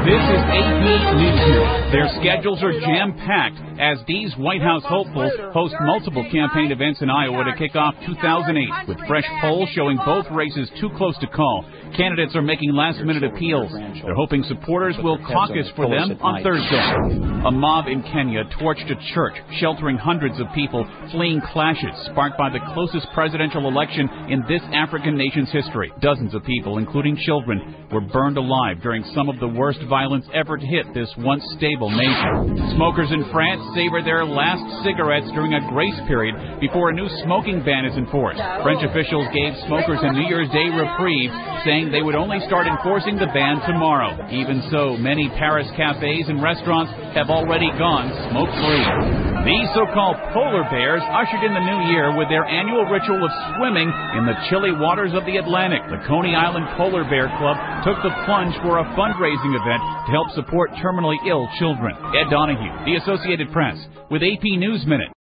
This is AP News Minute. Their schedules are jam-packed as these White House hopefuls host multiple campaign events in Iowa to kick off 2008. With fresh polls showing both races too close to call, candidates are making last-minute appeals. They're hoping supporters will caucus for them on Thursday. A mob in Kenya torched a church, sheltering hundreds of people fleeing clashes sparked by the closest presidential election in this African nation's history. Dozens of people, including children, were burned alive during some of the worst violence ever to hit this once stable nation. Smokers in France savor their last cigarettes during a grace period before a new smoking ban is enforced. French officials gave smokers a New Year's Day reprieve, saying they would only start enforcing the ban tomorrow. Even so, many Paris cafes and restaurants have already gone smoke-free. These so-called polar bears ushered in the new year with their annual ritual of swimming in the chilly waters of the Atlantic. The Coney Island Polar Bear Club took the plunge for a fundraising event to help support terminally ill children. Ed Donahue, The Associated Press, with AP News Minute.